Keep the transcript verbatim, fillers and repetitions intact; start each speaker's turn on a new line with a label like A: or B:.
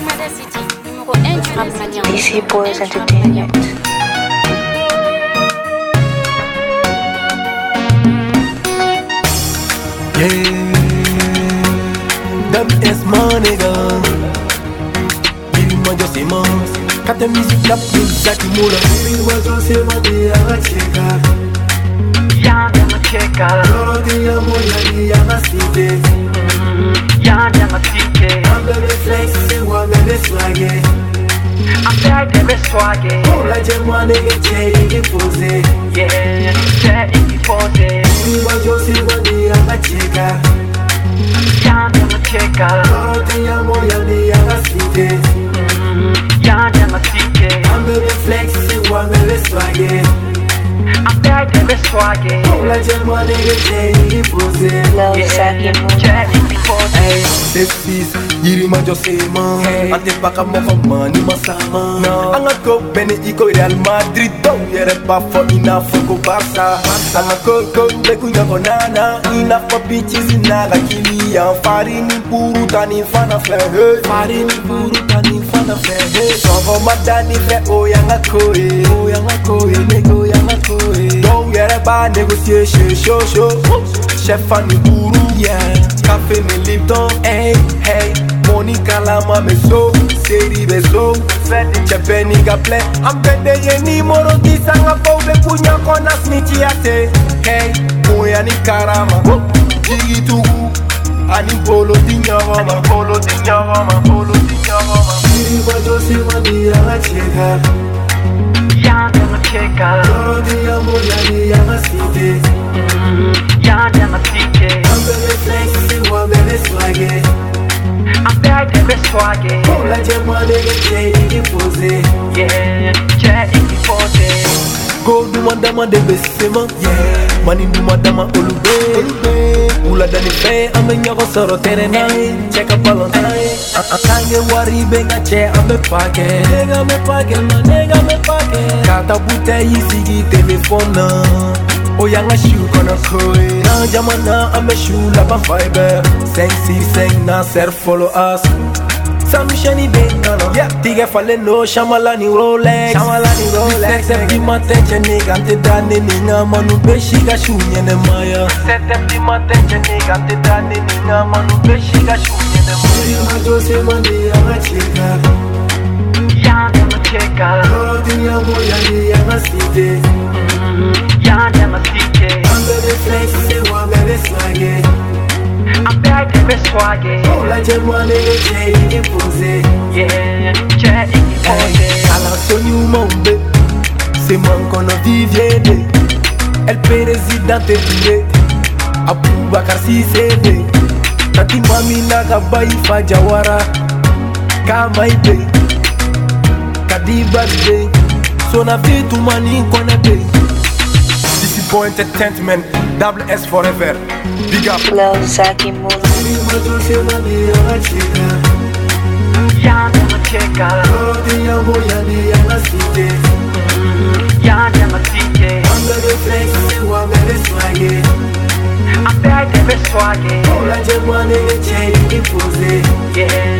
A: D C Boys Entertainment.
B: Yeah, them is my nigga. Baby, moi je sais moi. Quand ta musique la plus, y'a qui moule. Baby, moi je sais moi, t'es à la checker.
C: Y'a ma checker.
B: Loro di amore, y'a ma cité.
C: Y'a ma cité.
B: I'm the flex, c'est moi, mais le swagger.
C: I'm back to the swagger.
B: Oh, la j'ai moi, nigga, j'ai y posé.
C: Yeah, j'ai y posé.
B: Baby, moi je sais moi, t'es à la checker.
C: Y'a ma checker.
B: Loro di amore, y'a ma cité.
C: Y'a ma cité.
B: I'm the flex, c'est moi, mais le swagger.
C: I'm back to the swagger.
B: Oh, la j'ai moi, nigga, j'ai y posé.
A: Love
C: Yeah,
A: Zaki Moon.
C: j'ai y posé.
B: Hey, this is Yiri majo sema ante baka moko mani masama anga go bene iko Real Madrid do yere pa fo ina fuko Barca anga go go be kunya konana ina fo bitches ina ga kili ya farini puru tani fana fe farini puru tani fana fe so madani fe o yanga koe o yanga koe nego yanga koe do yere ba negotiation show show chef ani puru yeah café me Lipton hey hey Monica Lama me so, Seri beso, Chepe nigga play. I'm bende ye ni moro di sanga poube punya kona snitchy ate. Hey, moya ni karama, jigi tugu, ani polo di nyawama, polo di nyawama, polo di nyawama. Siri bajo si mandi ya cheka,
C: Y'a ma checker.
B: loro di amo ya di ya masite.
C: Y'a ma cité.
B: I'm bende flex, si wa bende swagger.
C: I'm back to the swagger.
B: Oh, la j'ai moi nigga, j'ai y posé.
C: Yeah, j'ai y posé.
B: Go do my dama de besema, yeah. Money do my dama olube. Ula dani fe, ame nyoko soro terena. Check up Valentine. Akange wari benga che ame pake. Nega me pake, ma nega me pake. Kata bute yisigi telefona. Oyanga shoe kona koe. Na jamana ame shoe la ba fiber. Seng si seng na ser follow us. Sami shani big no yeah tige fale no shamala ni Rolex shamala ni Rolex every matenche nigga ante dane ninga manu beshiga shunye ne maya set every matenche nigga ante dane ninga manu beshiga shunye ne maya majo se mandi ama chika
C: Y'a ma checker.
B: loro di amo ya di ya masite
C: Y'a ma cité.
B: ando de flex se wa bebe swagger
C: I'm back to the swagger.
B: oh la j'ai moi nigga j'ai y posé
C: Yeah, j'ai y posé.
B: ala sonyu mombe c'est moi qu'on a viviede el presidente dire Abubakar Sisede tati mami naga bai fajawara kama ibe kadiba de sona fitu mani kona de D C Boys Entertainment double S forever big up
A: Love Zaki Moon.
C: Y'a ma checker. Y'a ma cité. I'm back to the swagger.
B: Oh, la j'ai moi nigga, j'ai y posé.
C: Yeah,